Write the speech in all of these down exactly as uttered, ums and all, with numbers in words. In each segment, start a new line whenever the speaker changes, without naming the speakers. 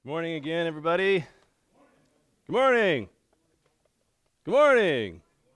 Good morning again, everybody. Good morning. Good morning.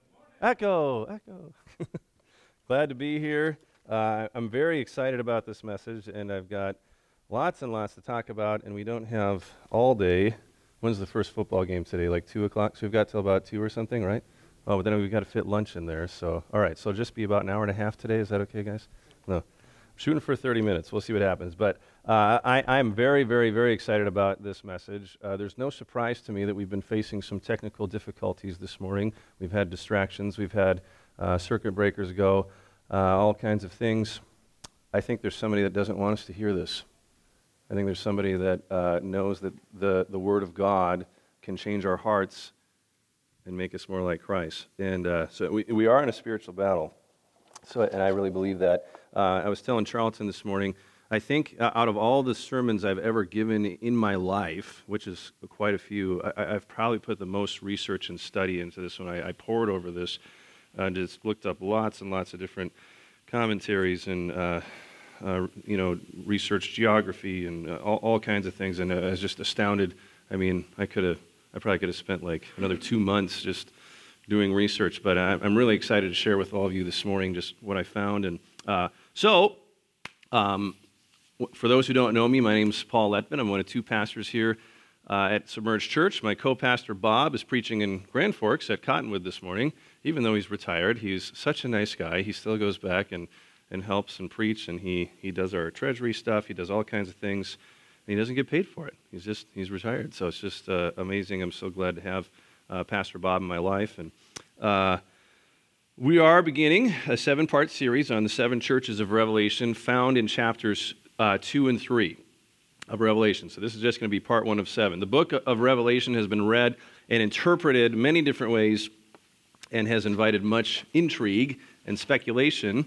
Echo, echo. Glad to be here. Uh, I'm very excited about this message, and I've got lots and lots to talk about, and we don't have all day. When's the first football game today? Like two o'clock? So we've got till about two or something, right? Oh, but then we've got to fit lunch in there. So, all right. So just be about an hour and a half today. Is that okay, guys? No. Shooting for thirty minutes. We'll see what happens. But uh, I, I'm very, very, very excited about this message. Uh, there's no surprise to me that we've been facing some technical difficulties this morning. We've had distractions. We've had uh, circuit breakers go, uh, all kinds of things. I think there's somebody that doesn't want us to hear this. I think there's somebody that uh, knows that the, the Word of God can change our hearts and make us more like Christ. And uh, so we, we are in a spiritual battle. So, and I really believe that. Uh, I was telling Charlton this morning, I think uh, out of all the sermons I've ever given in my life, which is quite a few, I, I've probably put the most research and study into this one. I, I poured over this and just looked up lots and lots of different commentaries and, uh, uh, you know, researched geography and uh, all, all kinds of things. And uh, I was just astounded. I mean, I could have, I probably could have spent like another two months just doing research, but I'm really excited to share with all of you this morning just what I found. And uh, so, um, for those who don't know me, my name is Paul Letman. I'm one of two pastors here uh, at Submerged Church. My co-pastor Bob is preaching in Grand Forks at Cottonwood this morning. Even though he's retired, he's such a nice guy. He still goes back and, and helps and preach, and he, he does our treasury stuff. He does all kinds of things, and he doesn't get paid for it. He's just he's retired, so it's just uh, amazing. I'm so glad to have Uh, Pastor Bob in my life. And uh, we are beginning a seven-part series on the seven churches of Revelation found in chapters uh, two and three of Revelation. So this is just going to be part one of seven. The book of Revelation has been read and interpreted many different ways and has invited much intrigue and speculation.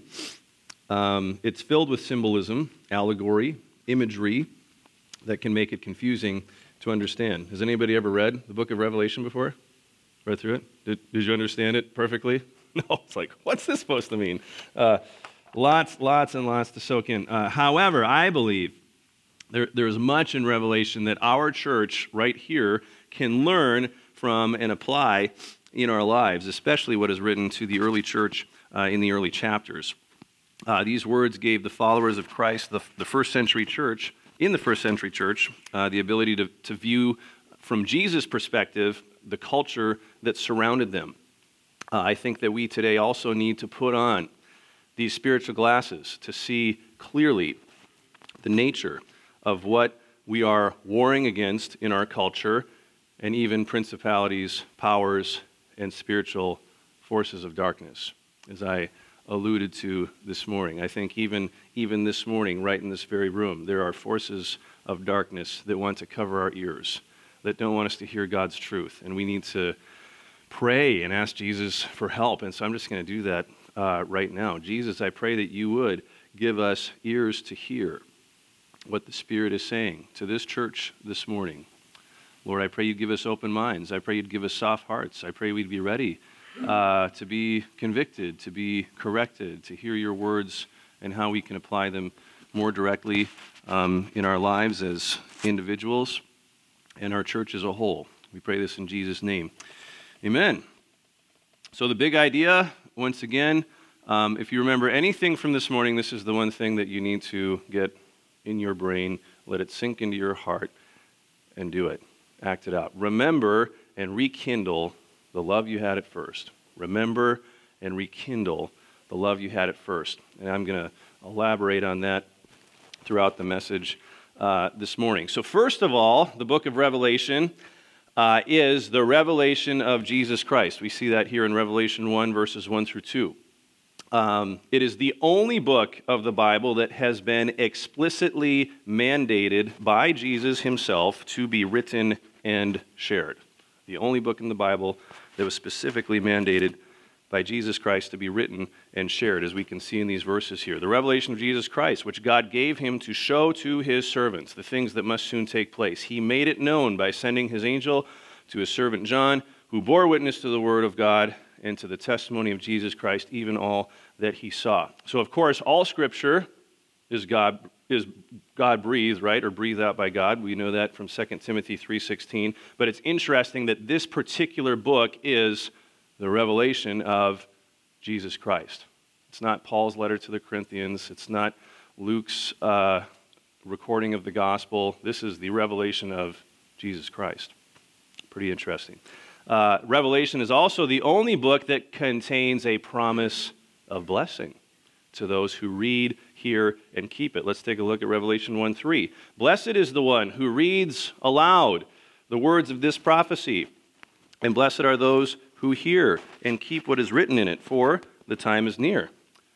Um, it's filled with symbolism, allegory, imagery that can make it confusing to understand. Has anybody ever read the book of Revelation before? Read through it? Did, did you understand it perfectly? No, it's like, what's this supposed to mean? Uh, lots, lots, and lots to soak in. Uh, however, I believe there, there's much in Revelation that our church right here can learn from and apply in our lives, especially what is written to the early church uh, in the early chapters. Uh, these words gave the followers of Christ, the, the first century church, in the first century church, uh, the ability to, to view from Jesus' perspective the culture that surrounded them. Uh, I think that we today also need to put on these spiritual glasses to see clearly the nature of what we are warring against in our culture, and even principalities, powers, and spiritual forces of darkness, as I alluded to this morning. I think even, even this morning, right in this very room, there are forces of darkness that want to cover our ears, that don't want us to hear God's truth. And we need to pray and ask Jesus for help. And so I'm just going to do that uh, right now. Jesus, I pray that you would give us ears to hear what the Spirit is saying to this church this morning. Lord, I pray you'd give us open minds. I pray you'd give us soft hearts. I pray we'd be ready Uh, to be convicted, to be corrected, to hear your words and how we can apply them more directly um, in our lives as individuals and our church as a whole. We pray this in Jesus' name. Amen. So the big idea, once again, um, if you remember anything from this morning, this is the one thing that you need to get in your brain, let it sink into your heart, and do it. Act it out. Remember and rekindle the love you had at first. Remember and rekindle the love you had at first. And I'm going to elaborate on that throughout the message uh, this morning. So first of all, the book of Revelation uh, is the revelation of Jesus Christ. We see that here in Revelation one, verses one through two. Um, it is the only book of the Bible that has been explicitly mandated by Jesus himself to be written and shared. The only book in the Bible that was specifically mandated by Jesus Christ to be written and shared, as we can see in these verses here. The revelation of Jesus Christ, which God gave him to show to his servants the things that must soon take place. He made it known by sending his angel to his servant John, who bore witness to the word of God and to the testimony of Jesus Christ, even all that he saw. So, of course, all Scripture is God is God breathed, right, or breathed out by God. We know that from Second Timothy three sixteen. But it's interesting that this particular book is the revelation of Jesus Christ. It's not Paul's letter to the Corinthians. It's not Luke's uh, recording of the gospel. This is the revelation of Jesus Christ. Pretty interesting. Uh, Revelation is also the only book that contains a promise of blessing to those who read, hear, and keep it. Let's take a look at Revelation one three. Blessed is the one who reads aloud the words of this prophecy, and blessed are those who hear and keep what is written in it, for the time is near.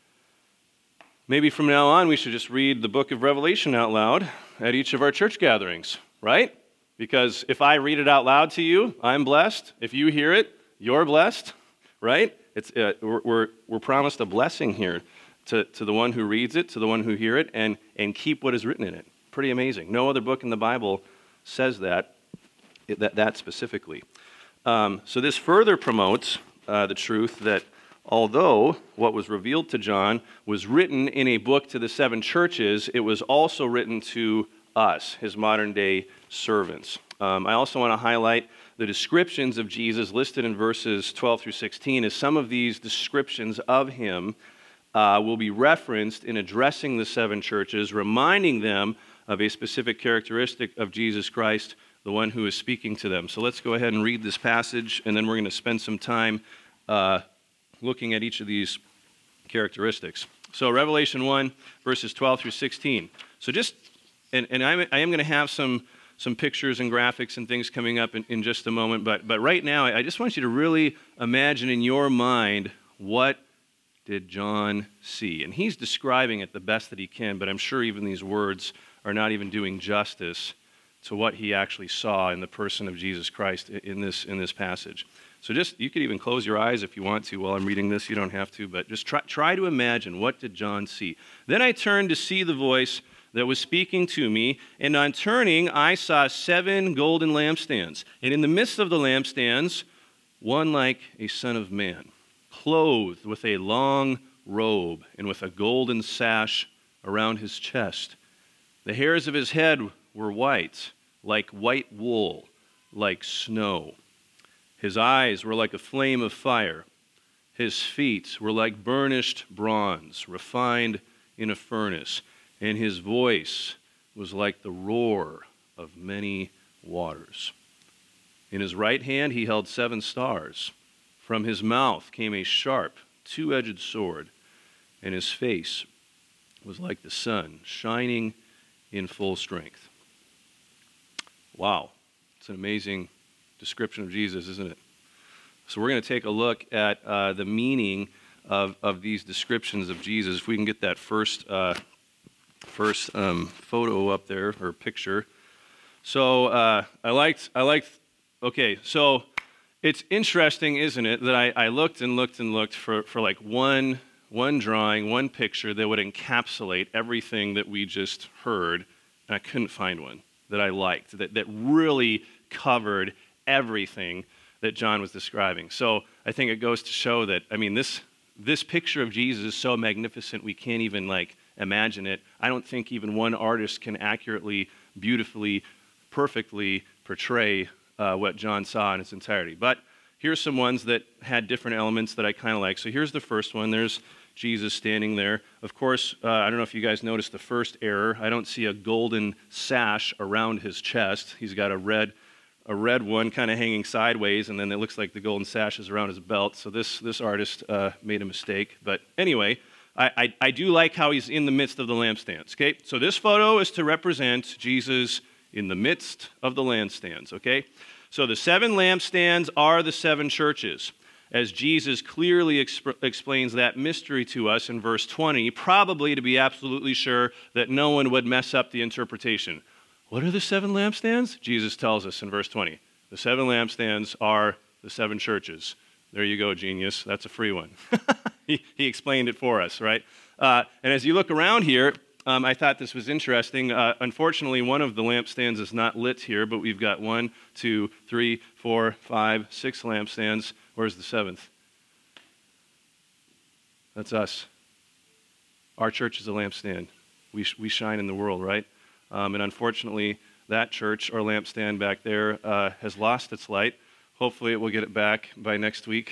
Maybe from now on we should just read the book of Revelation out loud at each of our church gatherings, right? Because if I read it out loud to you, I'm blessed. If you hear it, you're blessed, right? It's uh, we're, we're we're promised a blessing here to, to the one who reads it, to the one who hear it, and, and keep what is written in it. Pretty amazing. No other book in the Bible says that, that, that specifically. Um, so this further promotes uh, the truth that although what was revealed to John was written in a book to the seven churches, it was also written to us, his modern-day servants. Um, I also want to highlight the descriptions of Jesus listed in verses twelve through sixteen, as some of these descriptions of him uh, will be referenced in addressing the seven churches, reminding them of a specific characteristic of Jesus Christ, the one who is speaking to them. So let's go ahead and read this passage, and then we're going to spend some time uh, looking at each of these characteristics. So Revelation one, verses twelve through sixteen. So just, and, and I'm, I am going to have some some pictures and graphics and things coming up in, in just a moment, but, but right now I just want you to really imagine in your mind, what did John see? And he's describing it the best that he can, but I'm sure even these words are not even doing justice to what he actually saw in the person of Jesus Christ in this in this passage. So just, you could even close your eyes if you want to while I'm reading this. You don't have to, but just try, try to imagine, what did John see? Then I turned to see the voice that was speaking to me, and on turning, I saw seven golden lampstands. And in the midst of the lampstands, one like a son of man, clothed with a long robe and with a golden sash around his chest. The hairs of his head were white, like white wool, like snow. His eyes were like a flame of fire. His feet were like burnished bronze, refined in a furnace. And his voice was like the roar of many waters. In his right hand he held seven stars. From his mouth came a sharp, two-edged sword, and his face was like the sun, shining in full strength. Wow, it's an amazing description of Jesus, isn't it? So we're going to take a look at uh, the meaning of, of these descriptions of Jesus. If we can get that first uh, first um, photo up there, or picture. So uh, I liked, I liked, okay, so it's interesting, isn't it, that I, I looked and looked and looked for, for like one, one drawing, one picture that would encapsulate everything that we just heard, and I couldn't find one that I liked, that, that really covered everything that John was describing. So I think it goes to show that, I mean, this this picture of Jesus is so magnificent we can't even like imagine it. I don't think even one artist can accurately, beautifully, perfectly portray uh, what John saw in its entirety. But here's some ones that had different elements that I kind of like. So here's the first one. There's Jesus standing there. Of course, uh, I don't know if you guys noticed the first error. I don't see a golden sash around his chest. He's got a red a red one kind of hanging sideways, and then it looks like the golden sash is around his belt. So this this artist uh, made a mistake. But anyway, I, I, I do like how he's in the midst of the lampstands, okay? So this photo is to represent Jesus in the midst of the lampstands, okay? So the seven lampstands are the seven churches, as Jesus clearly exp- explains that mystery to us in verse twenty, probably to be absolutely sure that no one would mess up the interpretation. What are the seven lampstands? Jesus tells us in verse twenty. The seven lampstands are the seven churches. There you go, genius. That's a free one. he, he explained it for us, right? Uh, and as you look around here, um, I thought this was interesting. Uh, unfortunately, one of the lampstands is not lit here, but we've got one, two, three, four, five, six lampstands. Where's the seventh? That's us. Our church is a lampstand. we, sh- we shine in the world, right? Um, and unfortunately, that church or lampstand back there uh, has lost its light. Hopefully it will get it back by next week.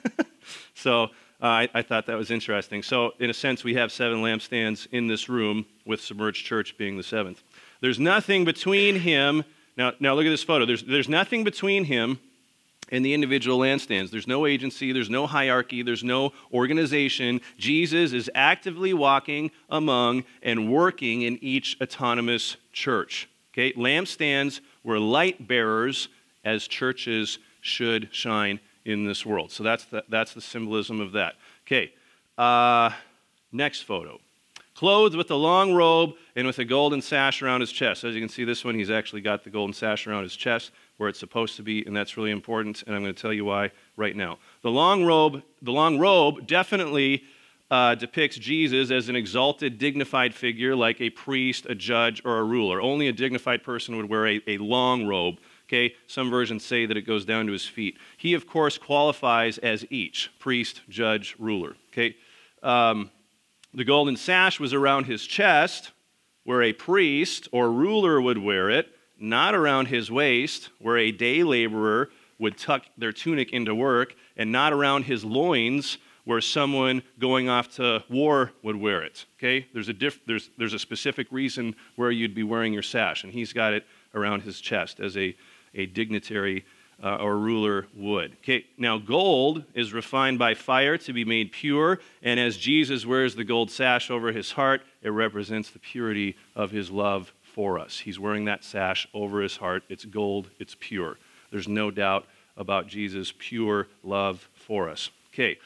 so uh, I, I thought that was interesting. So in a sense, we have seven lampstands in this room, with Submerged Church being the seventh. There's nothing between him. Now, now look at this photo. There's, there's nothing between him and the individual lampstands. There's no agency. There's no hierarchy. There's no organization. Jesus is actively walking among and working in each autonomous church. Okay, lampstands were light bearers, as churches should shine in this world. So that's the, that's the symbolism of that. Okay, uh, next photo. Clothed with a long robe and with a golden sash around his chest. As you can see, this one, he's actually got the golden sash around his chest where it's supposed to be, and that's really important, and I'm going to tell you why right now. The long robe, the long robe definitely uh, depicts Jesus as an exalted, dignified figure like a priest, a judge, or a ruler. Only a dignified person would wear a, a long robe. Okay, some versions say that it goes down to his feet. He, of course, qualifies as each, priest, judge, ruler. Okay, um, the golden sash was around his chest, where a priest or ruler would wear it, not around his waist, where a day laborer would tuck their tunic into work, and not around his loins, where someone going off to war would wear it. Okay, there's a diff- there's there's a specific reason where you'd be wearing your sash, and he's got it around his chest as a a dignitary uh, or ruler would. Okay, now gold is refined by fire to be made pure, and as Jesus wears the gold sash over his heart, it represents the purity of his love for us. He's wearing that sash over his heart. It's gold, it's pure. There's no doubt about Jesus' pure love for us. Okay,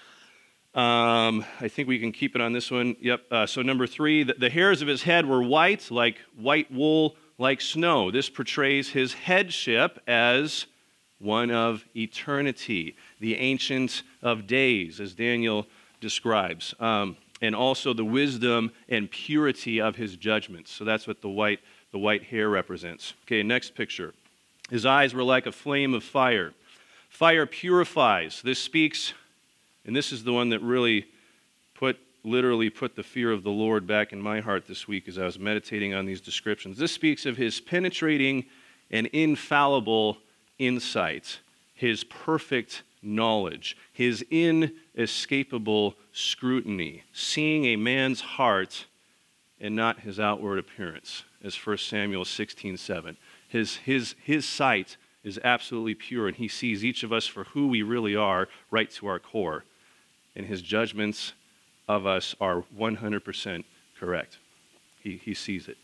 um, I think we can keep it on this one. Yep, uh, so number three, the, the hairs of his head were white, like white wool, like snow. This portrays his headship as one of eternity, the Ancient of Days, as Daniel describes, um, and also the wisdom and purity of his judgments. So that's what the white, the white hair represents. Okay, next picture. His eyes were like a flame of fire. Fire purifies. This speaks, and this is the one that really put literally put the fear of the Lord back in my heart this week as I was meditating on these descriptions. This speaks of his penetrating and infallible insight, his perfect knowledge, his inescapable scrutiny, seeing a man's heart and not his outward appearance, as First Samuel sixteen seven. His, his, his sight is absolutely pure, and he sees each of us for who we really are, right to our core. And his judgments of us are one hundred percent correct. He, he sees it.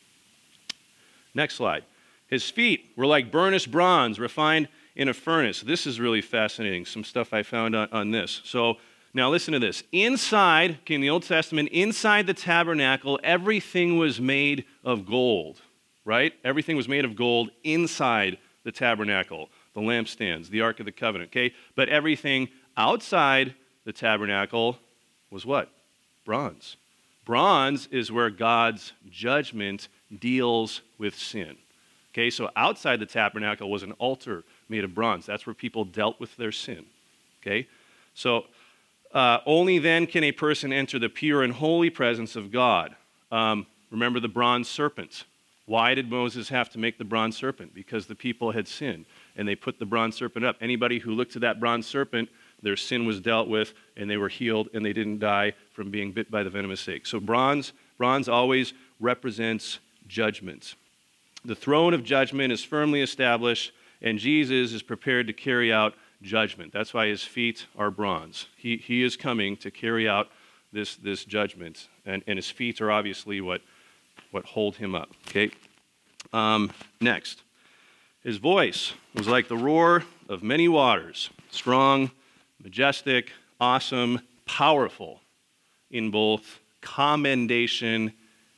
Next slide. His feet were like burnished bronze refined in a furnace. This is really fascinating, some stuff I found on, on this. So now listen to this. Inside, okay, in the Old Testament, inside the tabernacle, everything was made of gold, right? Everything was made of gold inside the tabernacle, the lampstands, the Ark of the Covenant, okay? But everything outside the tabernacle was what? Bronze. Bronze is where God's judgment deals with sin. Okay, so outside the tabernacle was an altar made of bronze. That's where people dealt with their sin. Okay, so uh, only then can a person enter the pure and holy presence of God. Um, remember the bronze serpent. Why did Moses have to make the bronze serpent? Because the people had sinned, and they put the bronze serpent up. Anybody who looked to that bronze serpent, their sin was dealt with, and they were healed, and they didn't die from being bit by the venomous snake. So bronze, bronze always represents judgment. The throne of judgment is firmly established, and Jesus is prepared to carry out judgment. That's why his feet are bronze. He, he is coming to carry out this, this judgment, and, and his feet are obviously what, what hold him up. Okay. Um, next, his voice was like the roar of many waters, strong, majestic, awesome, powerful in both commendation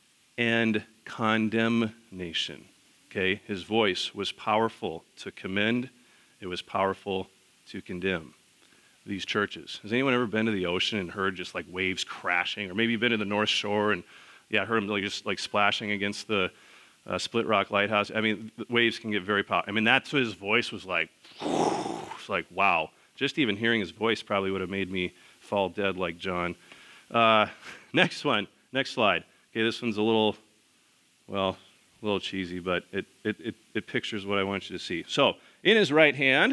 and condemnation. Okay, his voice was powerful to commend, it was powerful to condemn. These churches. Has anyone ever been to the ocean and heard just like waves crashing? Or maybe you've been to the North Shore and yeah, I heard them like just like splashing against the uh, Split Rock Lighthouse. I mean, the waves can get very powerful. I mean, that's what his voice was like. It's like, wow. Just even hearing his voice probably would have made me fall dead like John. Uh, next one, next slide. Okay, this one's a little, well, a little cheesy, but it, it, it, it pictures what I want you to see. So, in his right hand,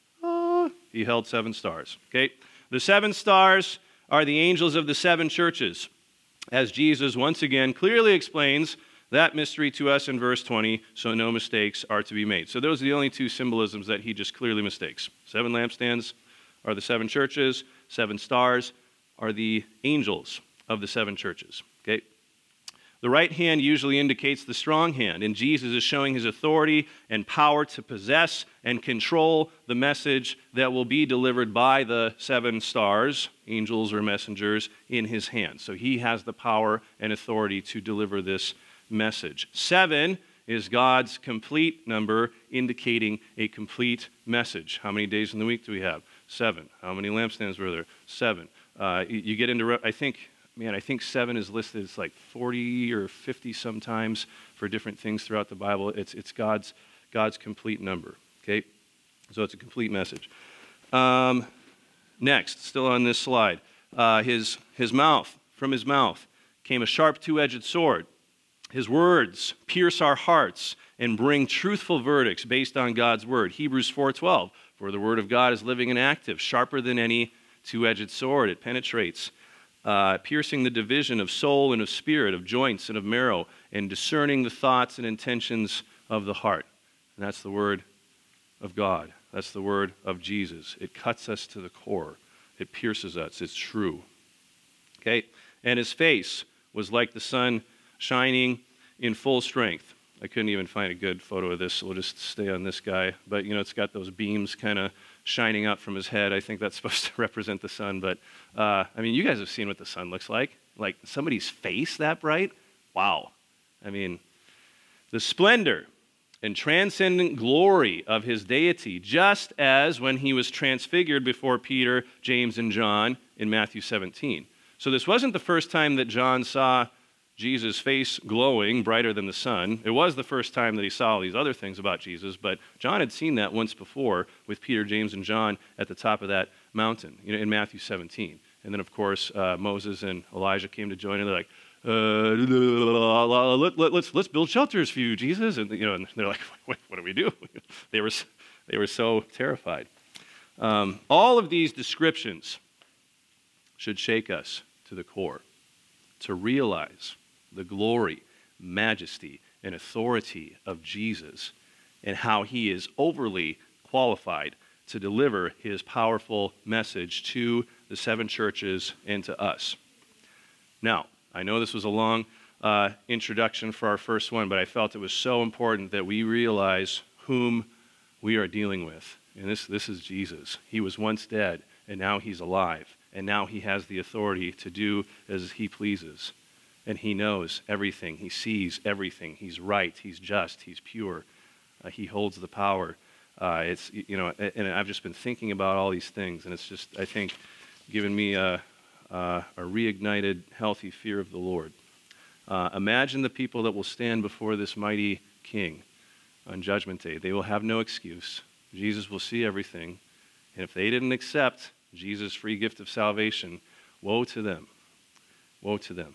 oh, he held seven stars. Okay? The seven stars are the angels of the seven churches, as Jesus once again clearly explains that mystery to us in verse twenty, so no mistakes are to be made. So those are the only two symbolisms that he just clearly mistakes. Seven lampstands are the seven churches. Seven stars are the angels of the seven churches. Okay? The right hand usually indicates the strong hand, and Jesus is showing his authority and power to possess and control the message that will be delivered by the seven stars, angels or messengers, in his hand. So he has the power and authority to deliver this message. Seven is God's complete number, indicating a complete message. How many days in the week do we have? Seven. How many lampstands were there? Seven. Uh, you, you get into, I think, man, I think seven is listed as like forty or fifty sometimes for different things throughout the Bible. It's it's God's God's complete number. Okay, so it's a complete message. Um, next, still on this slide, uh, his his mouth, from his mouth came a sharp two-edged sword. His words pierce our hearts and bring truthful verdicts based on God's word. Hebrews four twelve, for the word of God is living and active, sharper than any two-edged sword. It penetrates, uh, piercing the division of soul and of spirit, of joints and of marrow, and discerning the thoughts and intentions of the heart. And that's the word of God. That's the word of Jesus. It cuts us to the core. It pierces us. It's true. Okay? And his face was like the sun shining in full strength. I couldn't even find a good photo of this, so we'll just stay on this guy. But, you know, it's got those beams kind of shining out from his head. I think that's supposed to represent the sun. But, uh, I mean, you guys have seen what the sun looks like. Like somebody's face that bright? Wow. I mean, the splendor and transcendent glory of his deity, just as when he was transfigured before Peter, James, and John in Matthew seventeen. So this wasn't the first time that John saw Jesus' face glowing brighter than the sun. It was the first time that he saw all these other things about Jesus, but John had seen that once before with Peter, James, and John at the top of that mountain, you know, in Matthew seventeen. And then, of course, uh, Moses and Elijah came to join, and they're like, uh, let, let, let's let's build shelters for you, Jesus. And you know, and they're like, what, what do we do? they were they were so terrified. Um, all of these descriptions should shake us to the core, to realize the glory, majesty, and authority of Jesus and how he is overly qualified to deliver his powerful message to the seven churches and to us. Now, I know this was a long uh, introduction for our first one, but I felt it was so important that we realize whom we are dealing with. And this, this is Jesus. He was once dead, and now he's alive. And now he has the authority to do as he pleases. And he knows everything. He sees everything. He's right. He's just. He's pure. Uh, he holds the power. Uh, it's, you know, and I've just been thinking about all these things, and it's just, I think, given me a, a, a reignited, healthy fear of the Lord. Uh, imagine the people that will stand before this mighty King on Judgment Day. They will have no excuse. Jesus will see everything. And if they didn't accept Jesus' free gift of salvation, woe to them. Woe to them.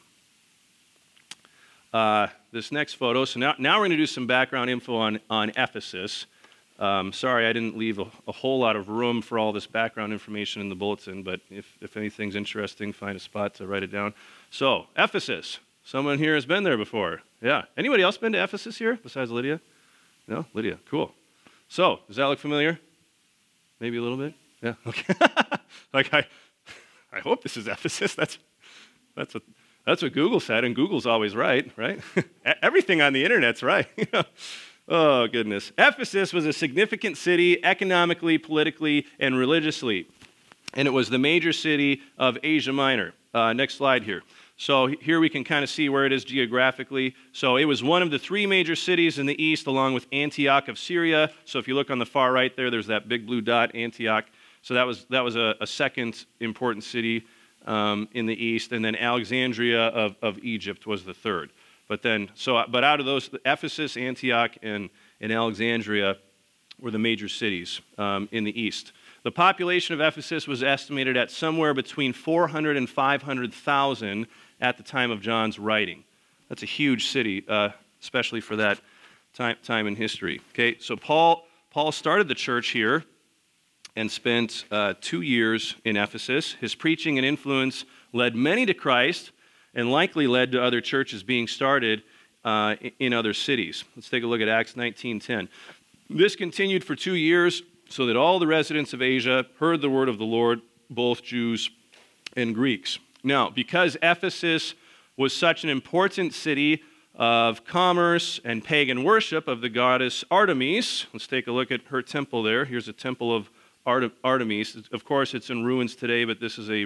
Uh, this next photo, so now, now we're going to do some background info on, on Ephesus. Um, sorry, I didn't leave a, a whole lot of room for all this background information in the bulletin, but if, if anything's interesting, find a spot to write it down. So, Ephesus. Someone here has been there before. Yeah. Anybody else been to Ephesus here besides Lydia? No? Lydia. Cool. So, does that look familiar? Maybe a little bit? Yeah. Okay. like, I I hope this is Ephesus. That's that's what, that's what Google said, and Google's always right, right? Everything on the internet's right. Oh, goodness. Ephesus was a significant city economically, politically, and religiously. And it was the major city of Asia Minor. Uh, next slide here. So here we can kind of see where it is geographically. So it was one of the three major cities in the east, along with Antioch of Syria. So if you look on the far right there, there's that big blue dot, Antioch. So that was that was a, a second important city um, in the east. And then Alexandria of, of Egypt was the third. But then, so but out of those, Ephesus, Antioch, and, and Alexandria were the major cities um, in the east. The population of Ephesus was estimated at somewhere between four hundred and five hundred thousand at the time of John's writing. That's a huge city. Uh, especially for that time, time in history. Okay, so Paul, Paul started the church here and spent uh, two years in Ephesus. His preaching and influence led many to Christ and likely led to other churches being started uh, in other cities. Let's take a look at Acts nineteen ten. This continued for two years so that all the residents of Asia heard the word of the Lord, both Jews and Greeks. Now, because Ephesus was such an important city of commerce and pagan worship of the goddess Artemis, let's take a look at her temple there. Here's a temple of Artemis. Of course, it's in ruins today, but this is a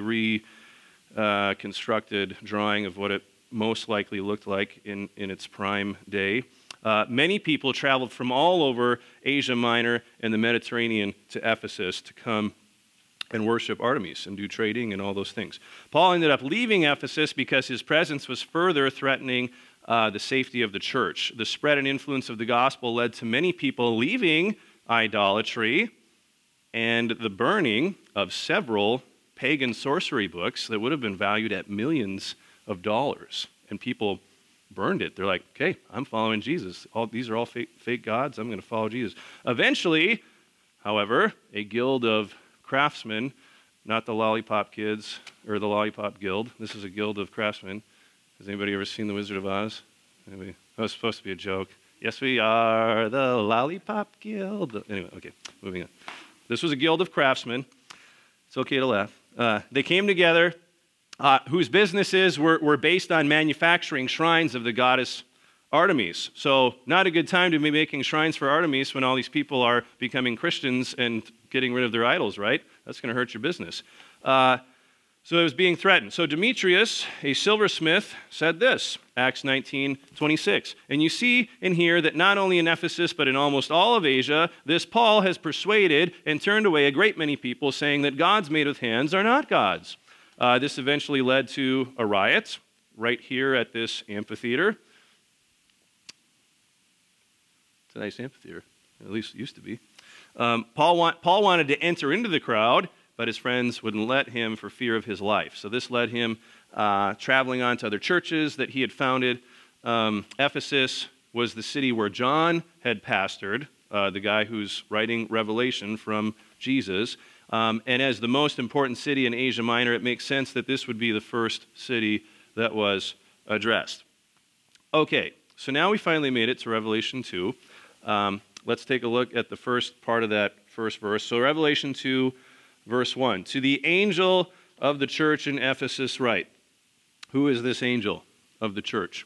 reconstructed uh, drawing of what it most likely looked like in, in its prime day. Uh, many people traveled from all over Asia Minor and the Mediterranean to Ephesus to come and worship Artemis and do trading and all those things. Paul ended up leaving Ephesus because his presence was further threatening uh, the safety of the church. The spread and influence of the gospel led to many people leaving idolatry and the burning of several pagan sorcery books that would have been valued at millions of dollars. And people burned it. They're like, okay, I'm following Jesus. All, these are all fake, fake gods. I'm going to follow Jesus. Eventually, however, a guild of craftsmen, not the Lollipop Kids or the Lollipop Guild. This is a guild of craftsmen. Has anybody ever seen The Wizard of Oz? Anybody? That was supposed to be a joke. Yes, we are the Lollipop Guild. Anyway, okay, moving on. This was a guild of craftsmen. It's okay to laugh. Uh, they came together, uh, whose businesses were, were based on manufacturing shrines of the goddess Artemis. So not a good time to be making shrines for Artemis when all these people are becoming Christians and getting rid of their idols, right? That's going to hurt your business. Uh, so it was being threatened. So Demetrius, a silversmith, said this, Acts nineteen twenty-six. And you see in here that not only in Ephesus, but in almost all of Asia, this Paul has persuaded and turned away a great many people, saying that gods made with hands are not gods. Uh, this eventually led to a riot right here at this amphitheater. It's a nice amphitheater, at least it used to be. Um, Paul, want, Paul wanted to enter into the crowd, but his friends wouldn't let him for fear of his life. So this led him uh, traveling on to other churches that he had founded. Um, Ephesus was the city where John had pastored, uh, the guy who's writing Revelation from Jesus. Um, and as the most important city in Asia Minor, it makes sense that this would be the first city that was addressed. Okay, so now we finally made it to Revelation two. Um, let's take a look at the first part of that first verse. So Revelation two, verse one. To the angel of the church in Ephesus write. Who is this angel of the church?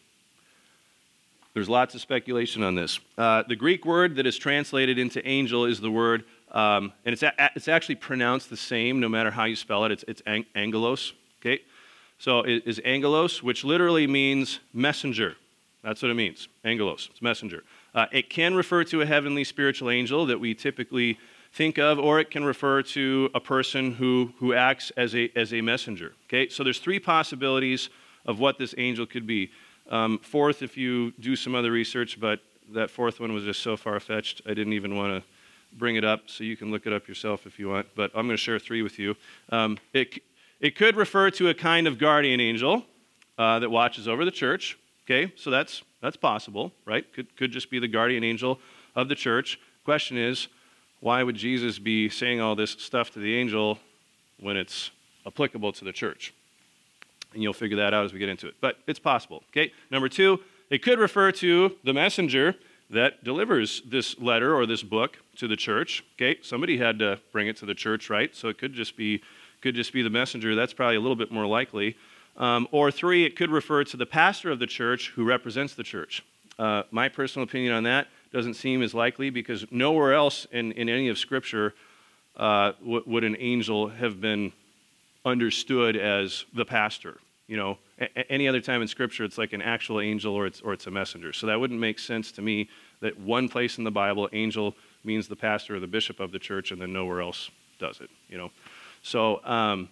There's lots of speculation on this. Uh, the Greek word that is translated into angel is the word, um, and it's, a, it's actually pronounced the same no matter how you spell it. It's, it's ang- angelos, okay? So it is angelos, which literally means messenger. That's what it means, angelos, it's messenger. Uh, it can refer to a heavenly spiritual angel that we typically think of, or it can refer to a person who, who acts as a, as a messenger. Okay, so there's three possibilities of what this angel could be. Um, fourth, if you do some other research, but that fourth one was just so far-fetched, I didn't even want to bring it up, so you can look it up yourself if you want, but I'm going to share three with you. Um, it, it could refer to a kind of guardian angel uh, that watches over the church. Okay, so that's that's possible, right? Could could just be the guardian angel of the church. Question is, why would Jesus be saying all this stuff to the angel when it's applicable to the church? And you'll figure that out as we get into it. But it's possible. Okay, number two, it could refer to the messenger that delivers this letter or this book to the church. Okay, somebody had to bring it to the church, right? So it could just be could just be the messenger. That's probably a little bit more likely. Um, or three, it could refer to the pastor of the church who represents the church. Uh, my personal opinion on that doesn't seem as likely because nowhere else in, in any of Scripture uh, w- would an angel have been understood as the pastor. You know, a- any other time in Scripture, it's like an actual angel or it's or it's a messenger. So that wouldn't make sense to me that one place in the Bible, angel means the pastor or the bishop of the church, and then nowhere else does it. You know, so. Um,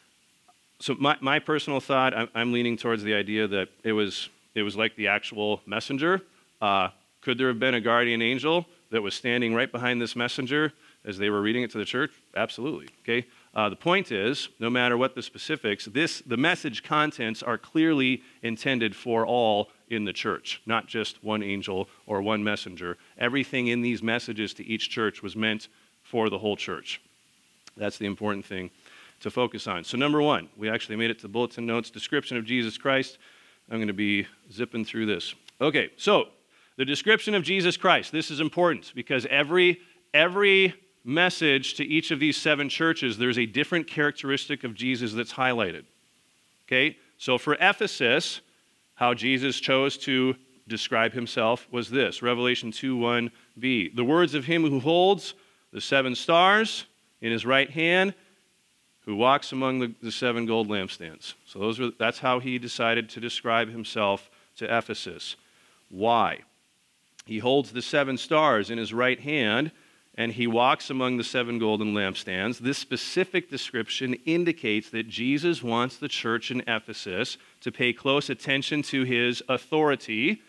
So my, my personal thought, I'm, I'm leaning towards the idea that it was it was like the actual messenger. Uh, could there have been a guardian angel that was standing right behind this messenger as they were reading it to the church? Absolutely. Okay. Uh, the point is, no matter what the specifics, this the message contents are clearly intended for all in the church, not just one angel or one messenger. Everything in these messages to each church was meant for the whole church. That's the important thing to focus on. So number one, we actually made it to the bulletin notes, description of Jesus Christ. I'm going to be zipping through this. Okay, so the description of Jesus Christ. This is important because every every message to each of these seven churches, there's a different characteristic of Jesus that's highlighted. Okay, so for Ephesus, how Jesus chose to describe himself was this, Revelation two one b. The words of him who holds the seven stars in his right hand, who walks among the, the seven gold lampstands. So those were, that's how he decided to describe himself to Ephesus. Why? He holds the seven stars in his right hand, and he walks among the seven golden lampstands. This specific description indicates that Jesus wants the church in Ephesus to pay close attention to his authority.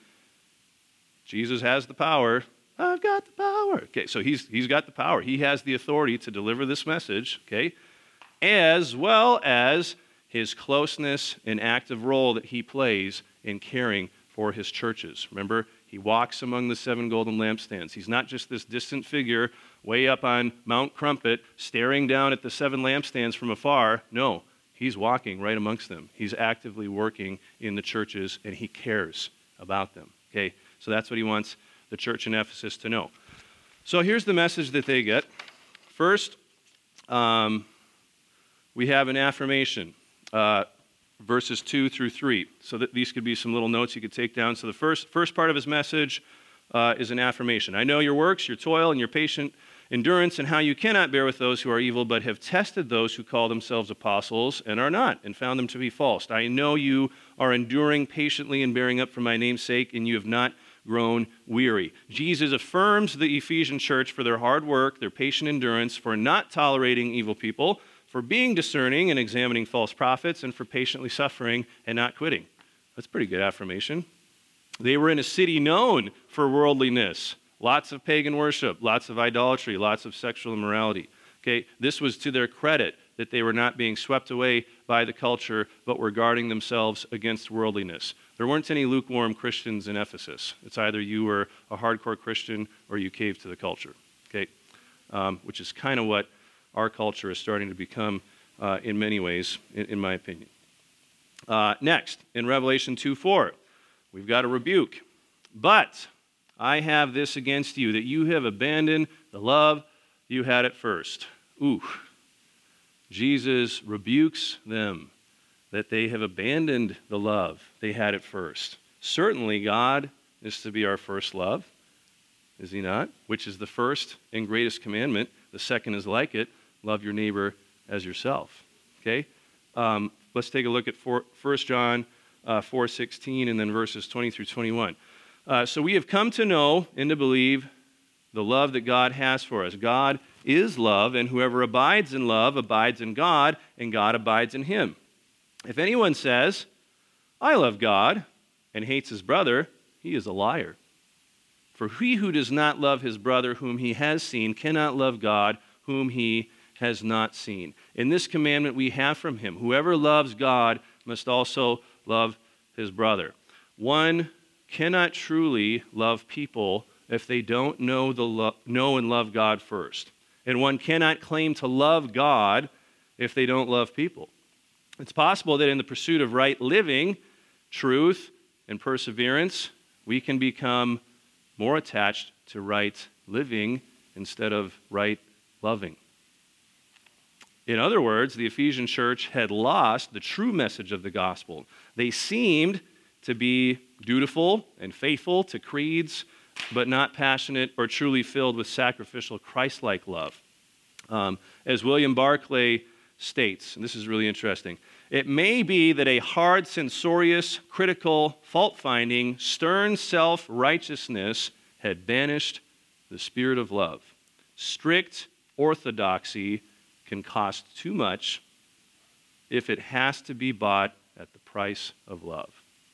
Jesus has the power. I've got the power. Okay, so he's he's got the power. He has the authority to deliver this message, okay, as well as his closeness and active role that he plays in caring for his churches. Remember, he walks among the seven golden lampstands. He's not just this distant figure way up on Mount Crumpet staring down at the seven lampstands from afar. No, he's walking right amongst them. He's actively working in the churches, and he cares about them. Okay, so that's what he wants the church in Ephesus to know. So here's the message that they get. First, um, we have an affirmation. Uh, verses two through three. So that these could be some little notes you could take down. So the first first part of his message uh, is an affirmation. I know your works, your toil, and your patient endurance, and how you cannot bear with those who are evil, but have tested those who call themselves apostles and are not, and found them to be false. I know you are enduring patiently and bearing up for my name's sake, and you have not grown weary. Jesus affirms the Ephesian church for their hard work, their patient endurance, for not tolerating evil people, for being discerning and examining false prophets, and for patiently suffering and not quitting. That's a pretty good affirmation. They were in a city known for worldliness, lots of pagan worship, lots of idolatry, lots of sexual immorality. Okay, this was to their credit that they were not being swept away by the culture, but were guarding themselves against worldliness. There weren't any lukewarm Christians in Ephesus. It's either you were a hardcore Christian or you caved to the culture. Okay, um, which is kind of what our culture is starting to become uh, in many ways, in, in my opinion. Uh, next, in Revelation two four, we've got a rebuke. But I have this against you, that you have abandoned the love you had at first. Ooh. Jesus rebukes them that they have abandoned the love they had at first. Certainly, God is to be our first love, is he not? Which is the first and greatest commandment. The second is like it. Love your neighbor as yourself. Okay? Um, let's take a look at First John uh, four sixteen and then verses twenty through twenty-one. Uh, so we have come to know and to believe the love that God has for us. God is love, and whoever abides in love abides in God, and God abides in him. If anyone says, I love God, and hates his brother, he is a liar. For he who does not love his brother whom he has seen cannot love God whom he has not seen. In this commandment we have from him, whoever loves God must also love his brother. One cannot truly love people if they don't know the lo- know and love God first. And one cannot claim to love God if they don't love people. It's possible that in the pursuit of right living, truth, and perseverance, we can become more attached to right living instead of right loving. In other words, the Ephesian church had lost the true message of the gospel. They seemed to be dutiful and faithful to creeds, but not passionate or truly filled with sacrificial Christ-like love. Um, as William Barclay states, and this is really interesting, it may be that a hard, censorious, critical, fault-finding, stern self-righteousness had banished the spirit of love. Strict orthodoxy can cost too much if it has to be bought at the price of love.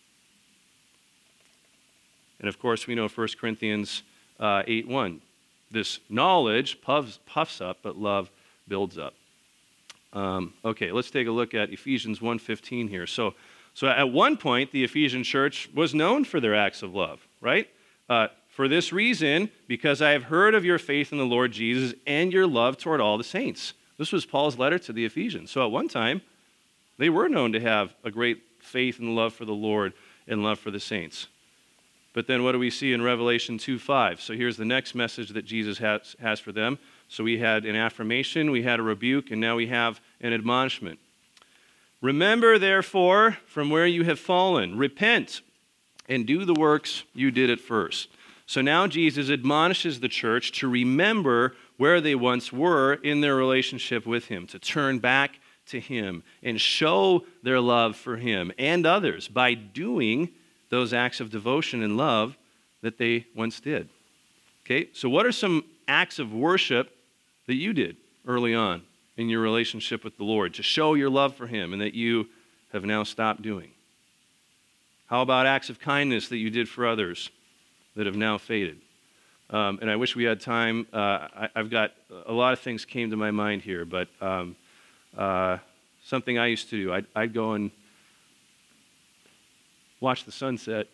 And of course, we know First Corinthians uh, eight one. This knowledge puffs, puffs up, but love builds up. Um, okay, let's take a look at Ephesians one fifteen here. So So at one point, the Ephesian church was known for their acts of love, right? Uh, for this reason, because I have heard of your faith in the Lord Jesus and your love toward all the saints. This was Paul's letter to the Ephesians. So at one time, they were known to have a great faith and love for the Lord and love for the saints. But then what do we see in Revelation two five? So here's the next message that Jesus has, has for them. So we had an affirmation, we had a rebuke, and now we have an admonishment. Remember, therefore, from where you have fallen, repent and do the works you did at first. So now Jesus admonishes the church to remember where they once were in their relationship with him, to turn back to him and show their love for him and others by doing those acts of devotion and love that they once did. Okay, so what are some acts of worship that you did early on in your relationship with the Lord to show your love for him and that you have now stopped doing? How about acts of kindness that you did for others that have now faded? Um, and I wish we had time. Uh, I, I've got a lot of things came to my mind here, but um, uh, something I used to do, I'd, I'd go and watch the sunset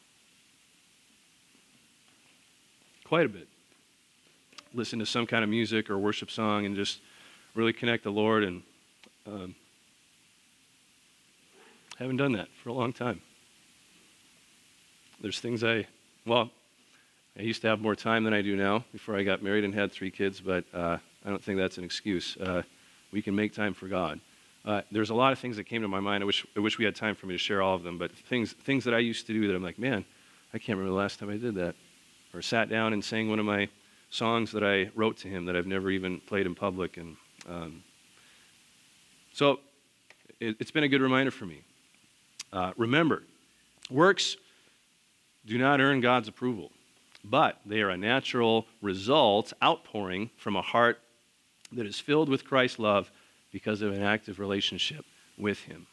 quite a bit. Listen to some kind of music or worship song and just really connect the Lord, and um, haven't done that for a long time. There's things I, well, I used to have more time than I do now before I got married and had three kids, but uh, I don't think that's an excuse. Uh, we can make time for God. Uh, there's a lot of things that came to my mind. I wish I wish we had time for me to share all of them, but things things that I used to do that I'm like, man, I can't remember the last time I did that. Or sat down and sang one of my songs that I wrote to him that I've never even played in public. And um, so it, it's been a good reminder for me. Uh, remember, works do not earn God's approval, but they are a natural result, outpouring from a heart that is filled with Christ's love because of an active relationship with him.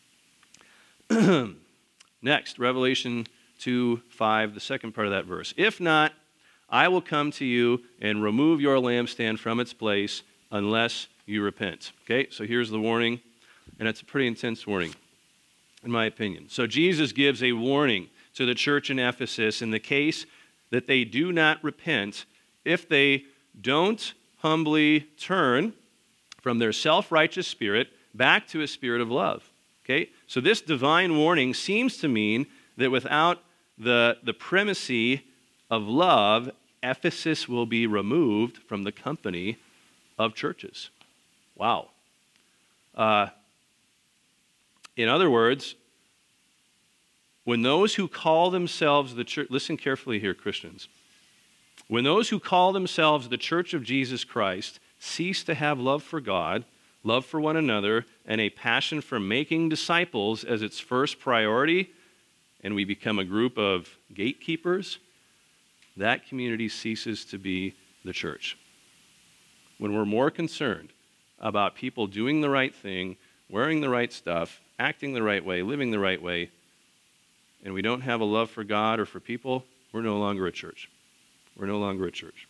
Next, Revelation two five, the second part of that verse. If not, I will come to you and remove your lampstand from its place unless you repent. Okay, so here's the warning, and it's a pretty intense warning, in my opinion. So Jesus gives a warning to the church in Ephesus in the case that they do not repent if they don't humbly turn from their self-righteous spirit back to a spirit of love. Okay? So this divine warning seems to mean that without the, the primacy of love, Ephesus will be removed from the company of churches. Wow. Uh, in other words, when those who call themselves the church, listen carefully here, Christians. When those who call themselves the Church of Jesus Christ cease to have love for God, love for one another, and a passion for making disciples as its first priority, and we become a group of gatekeepers, that community ceases to be the church. When we're more concerned about people doing the right thing, wearing the right stuff, acting the right way, living the right way, and we don't have a love for God or for people, we're no longer a church. We're no longer a church.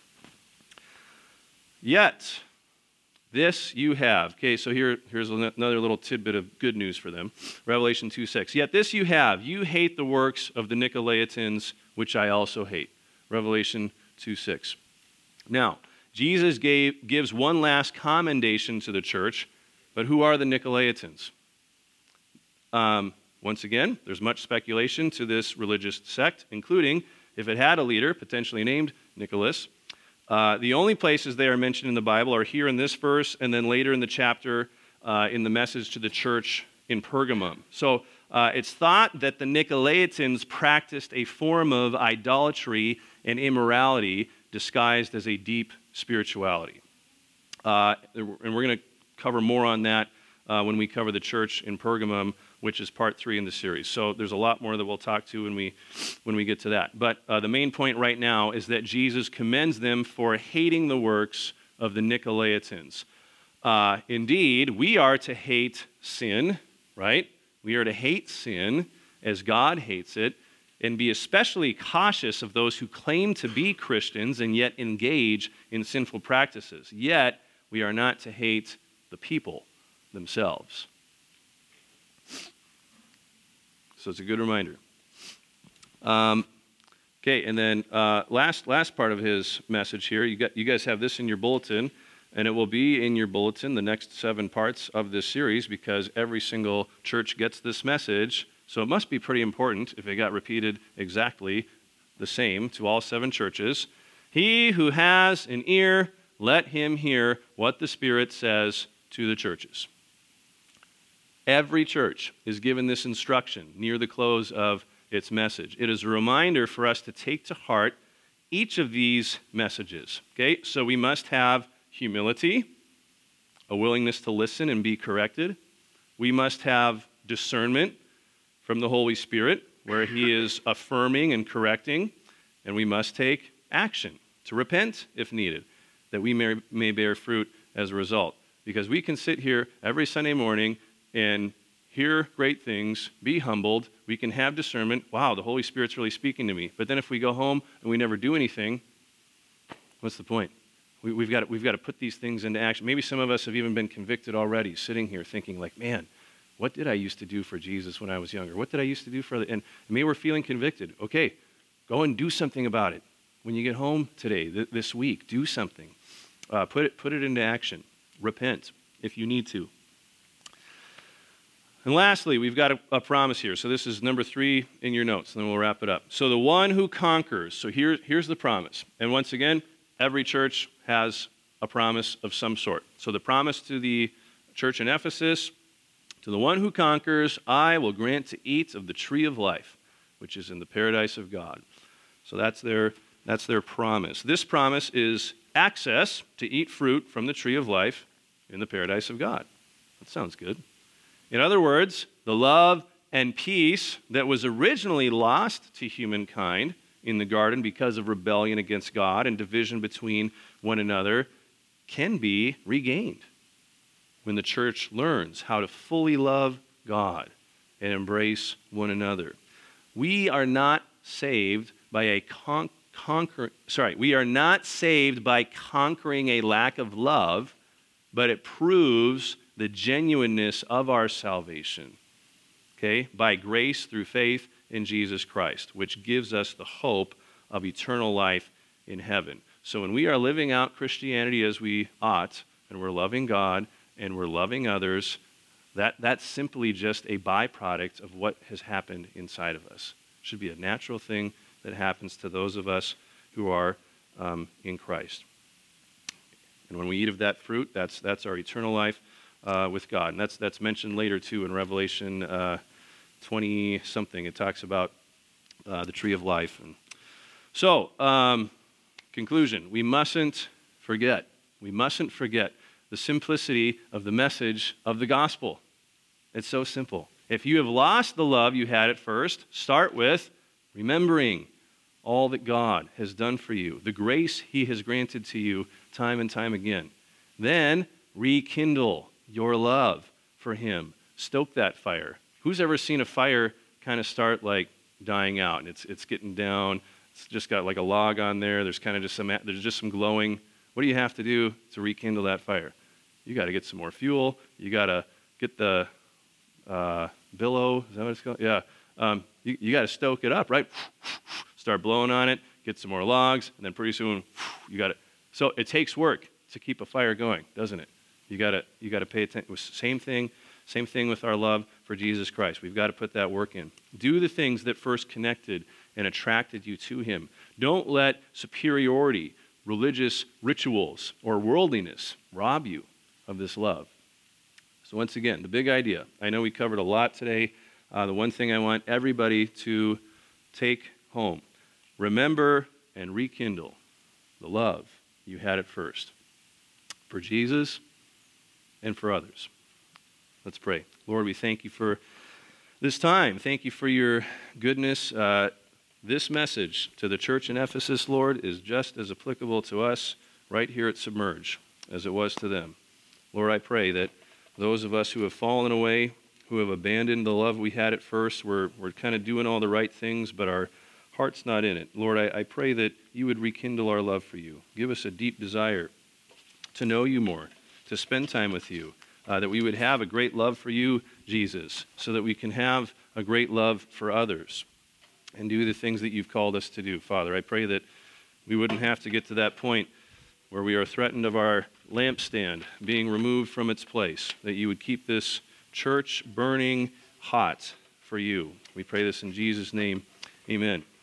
Yet, this you have. Okay, so here, here's another little tidbit of good news for them. Revelation two six. Yet this you have. You hate the works of the Nicolaitans, which I also hate. Revelation two six. Now, Jesus gave, gives one last commendation to the church, but who are the Nicolaitans? Um, once again, there's much speculation to this religious sect, including if it had a leader, potentially named Nicholas. Uh, the only places they are mentioned in the Bible are here in this verse and then later in the chapter uh, in the message to the church in Pergamum. So uh, it's thought that the Nicolaitans practiced a form of idolatry and immorality disguised as a deep spirituality. Uh, and we're going to cover more on that uh, when we cover the church in Pergamum, which is part three in the series. So there's a lot more that we'll talk to when we when we get to that. But uh, the main point right now is that Jesus commends them for hating the works of the Nicolaitans. Uh, indeed, we are to hate sin, right? We are to hate sin as God hates it, and be especially cautious of those who claim to be Christians and yet engage in sinful practices. Yet, we are not to hate the people themselves. So it's a good reminder. Um, okay, and then uh, last last part of his message here, you got you guys have this in your bulletin, and it will be in your bulletin, the next seven parts of this series, because every single church gets this message, so it must be pretty important if it got repeated exactly the same to all seven churches. He who has an ear, let him hear what the Spirit says to the churches. Every church is given this instruction near the close of its message. It is a reminder for us to take to heart each of these messages. Okay, so we must have humility, a willingness to listen and be corrected. We must have discernment from the Holy Spirit, where He is affirming and correcting, and we must take action to repent if needed, that we may, may bear fruit as a result. Because we can sit here every Sunday morning and hear great things, be humbled, we can have discernment, wow, the Holy Spirit's really speaking to me. But then if we go home and we never do anything, what's the point? We, we've got to, we've got to put these things into action. Maybe some of us have even been convicted already, sitting here thinking like, man, what did I used to do for Jesus when I was younger? What did I used to do for other? And maybe we're feeling convicted. Okay, go and do something about it. When you get home today, th- this week, do something. Uh, put it, put it into action. Repent if you need to. And lastly, we've got a, a promise here. So this is number three in your notes, and then we'll wrap it up. So the one who conquers. So here, here's the promise. And once again, every church has a promise of some sort. So the promise to the church in Ephesus, to the one who conquers, I will grant to eat of the tree of life, which is in the paradise of God. So that's their, that's their promise. This promise is access to eat fruit from the tree of life in the paradise of God. That sounds good. In other words, the love and peace that was originally lost to humankind in the garden because of rebellion against God and division between one another can be regained when the church learns how to fully love God and embrace one another. We are not saved by a con- conquer sorry, we are not saved by conquering a lack of love, but it proves the genuineness of our salvation, okay, by grace through faith in Jesus Christ, which gives us the hope of eternal life in heaven. So when we are living out Christianity as we ought, and we're loving God, and we're loving others, that, that's simply just a byproduct of what has happened inside of us. It should be a natural thing that happens to those of us who are um, in Christ. And when we eat of that fruit, that's that's our eternal life uh, with God. And that's that's mentioned later, too, in Revelation uh, twenty-something. It talks about uh, the tree of life. And so, um, conclusion, we mustn't forget. We mustn't forget the simplicity of the message of the gospel. It's so simple. If you have lost the love you had at first, start with remembering all that God has done for you, the grace He has granted to you time and time again. Then rekindle your love for Him. Stoke that fire. Who's ever seen a fire kind of start like dying out, and it's it's getting down? It's just got like a log on there. There's kind of just some there's just some glowing. What do you have to do to rekindle that fire? You got to get some more fuel. You got to get the uh, billow. Is that what it's called? Yeah. Um, you you got to stoke it up, right? Start blowing on it. Get some more logs, and then pretty soon you got it. So it takes work to keep a fire going, doesn't it? You got to you got to pay attention. Same thing, same thing with our love for Jesus Christ. We've got to put that work in. Do the things that first connected and attracted you to Him. Don't let superiority, religious rituals, or worldliness rob you of this love. So once again, the big idea. I know we covered a lot today. Uh, the one thing I want everybody to take home: remember and rekindle the love you had at first for Jesus and for others. Let's pray. Lord, we thank you for this time. Thank you for your goodness. Uh, this message to the church in Ephesus, Lord, is just as applicable to us right here at Submerge as it was to them. Lord, I pray that those of us who have fallen away, who have abandoned the love we had at first, we're, we're kind of doing all the right things, but our heart's not in it. Lord, I, I pray that you would rekindle our love for you. Give us a deep desire to know you more, to spend time with you, uh, that we would have a great love for you, Jesus, so that we can have a great love for others and do the things that you've called us to do. Father, I pray that we wouldn't have to get to that point where we are threatened of our lampstand being removed from its place, that you would keep this church burning hot for you. We pray this in Jesus' name. Amen.